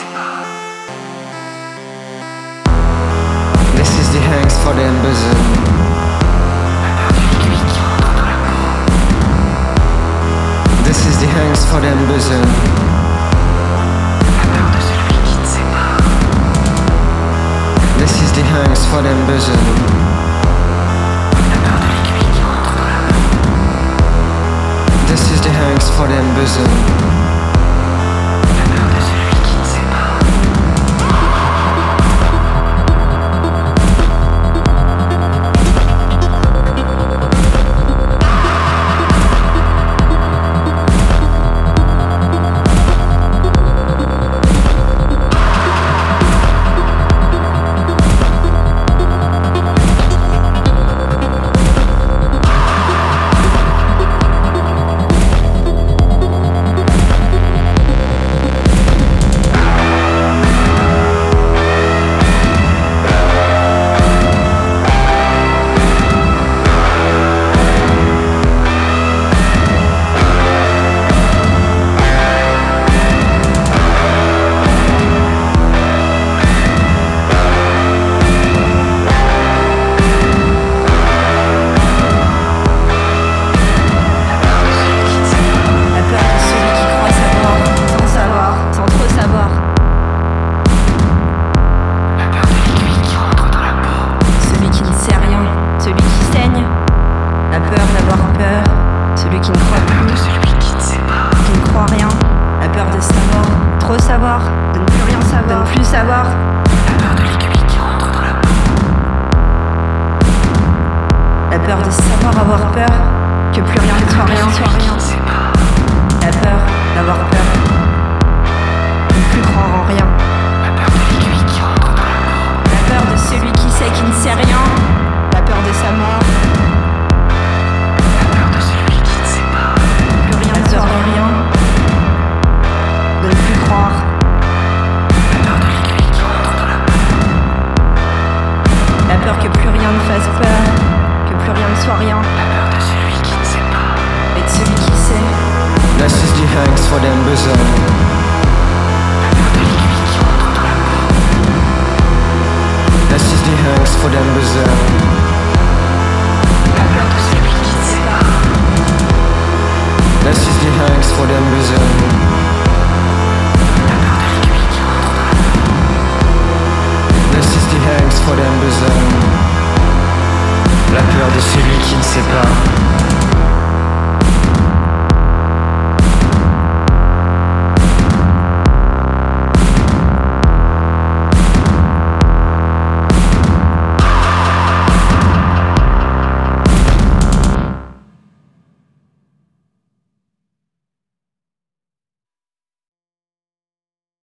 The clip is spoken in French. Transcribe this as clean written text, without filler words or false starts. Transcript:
This is the angst vor dem Bösen. This is the angst vor dem Bösen. This is the angst vor dem Bösen. This is the angst vor dem Bösen. Savoir, de ne plus rien savoir, de ne plus savoir. La peur de l'aiguille qui rentre dans la peau. La peur de savoir avoir peur, que plus rien ne soit rien, soit rien. La peur d'avoir peur, de ne plus croire en rien. La peur de l'aiguille qui rentre dans la peau. La peur de celui qui sait qui ne sait rien. La peur de sa mort. La peur de celui qui ne sait pas. Plus rien ne sera rien. De ne plus croire. La peur de l'aiguille qui rentre dans la peau. La peur que plus rien ne fasse peur, que plus rien ne soit rien. La peur de celui qui ne sait pas. Et de celui qui sait. Das ist die angst vor dem Bösen. La peur de l'aiguille qui rentre dans la peau. Das ist die angst vor dem Bösen. La peur de celui qui ne sait pas. Das ist die angst vor dem Bösen. La peur de l'aiguille qui rentre dans la peau. Das ist die angst vor dem Bösen. La peur de celui qui ne sait pas.